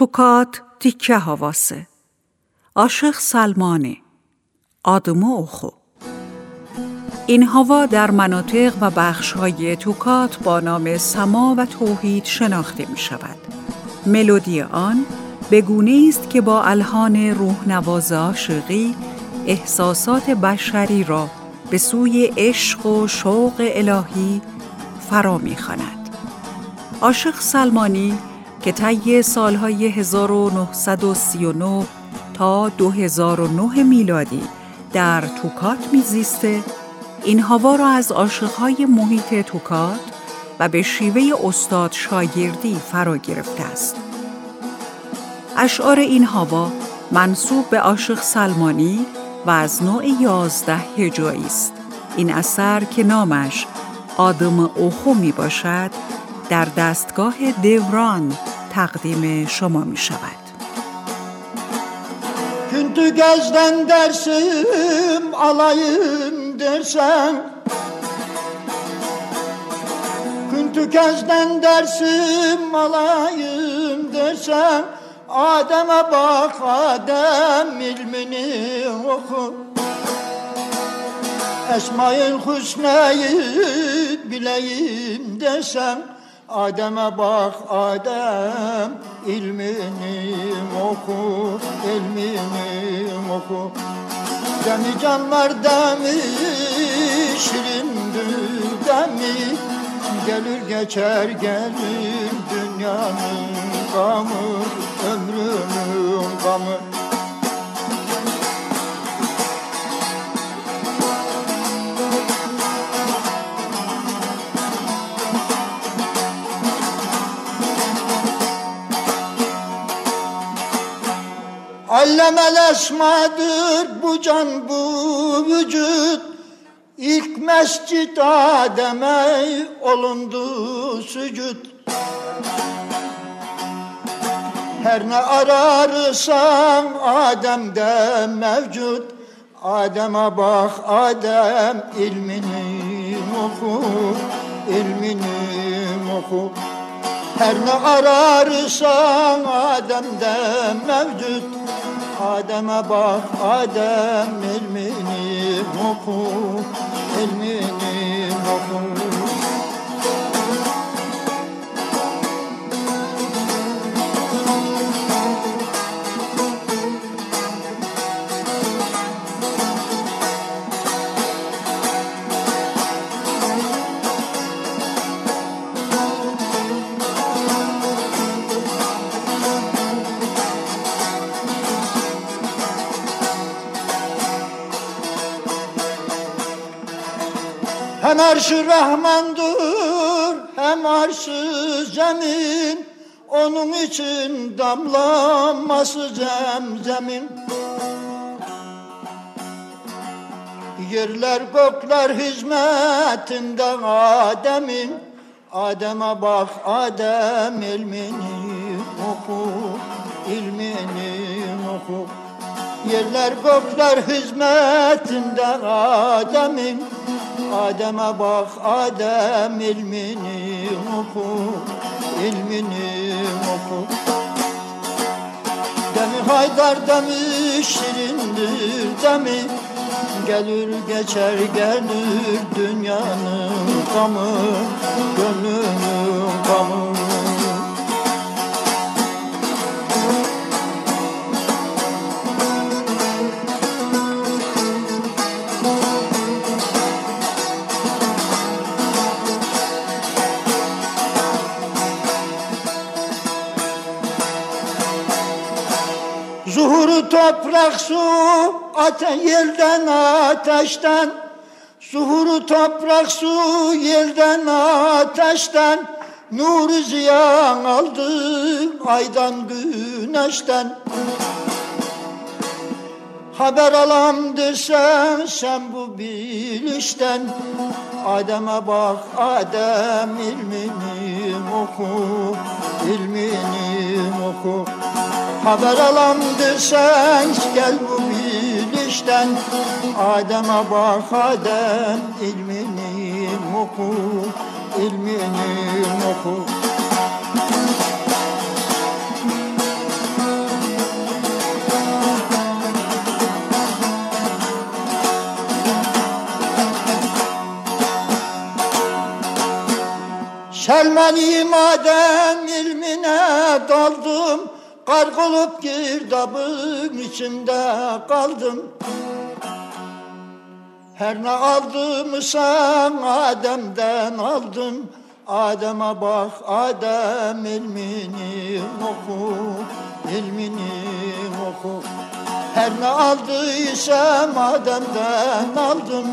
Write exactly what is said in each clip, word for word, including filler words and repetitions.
Tokat tikke havası. عاشق سلمانه. آدم اوخو. این هوا در مناطق و بخش‌های توکات با نام سما و توحید شناخته می شود. ملودی آن به گونه‌ای است که با الحان روح‌نواز عاشقی احساسات بشری را به سوی عشق و شوق الهی فرا می‌خواند. عاشق سلمانی که طی سالهای هزار و نهصد و سی و نه تا دو هزار و نه میلادی در توکات میزیسته، این هوا را از عاشقهای محیط توکات و به شیوه استاد شاگردی فرا گرفته است. اشعار این هوا منسوب به عاشق سلمانی و از نوع یازده هجایی است. این اثر که نامش آدم اوخو می باشد در دستگاه دوران تقدیم شما می شود. Gündü gezden dersim alayım dersen, Gündü gezden dersim alayım dersen, Adem'e bak Adem ilmini oku, Esma-i Hüsna'yı bileyim dersen, Adem'e bak Adem ilmini oku, ilmini oku. Demi canlar demi, şirindir demi, gelir geçer gelir dünyanın gamı, ömrünün gamı. Allemel esmadır bu can bu vücut, İlk mescid Adem'e olundu sücud. Her ne ararsan Adem'de mevcut, Adem'e bak Adem ilmini oku, ilmini oku. Her ne ararsan Adem'de mevcut, Adem'e bak Adem ilmini oku, ilmini oku. Hem arş-ı Rahman'dır, hem arş-ı zemin, onun için damlaması zemzemin. Yerler gökler hizmetinde Adem'in, Adem'e bak Adem ilmini oku, ilmini oku. Yerler gökler hizmetinde Adem'in, Adem'e bak Adem ilmini oku, ilmini oku. Demi Haydar demi şirindir demi, gelir geçer gelir dünyanın gamı, gönlünün gamı. Zuhuru toprak su, ate yelden ateşten, Zuhuru toprak su, yelden ateşten, Nuru ziyan aldı aydan güneşten. Haber alam desen sen bu bilişten, Adem'e bak Adem ilmini oku, ilmini oku. Haber alam desen gel bu bilişten, Adem'e bak Adem ilmini oku, ilmini oku. Gelmeliyim Adem ilmine daldım, gark olup girdabın içinde kaldım. Her ne aldığımı sen Adem'den aldın. Adem'e bak, Adem ilmini oku, ilmini oku. Her ne aldıysam Adem'den aldım.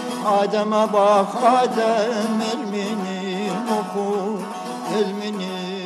Adem'e bak, Adem ilmini oku, ilmini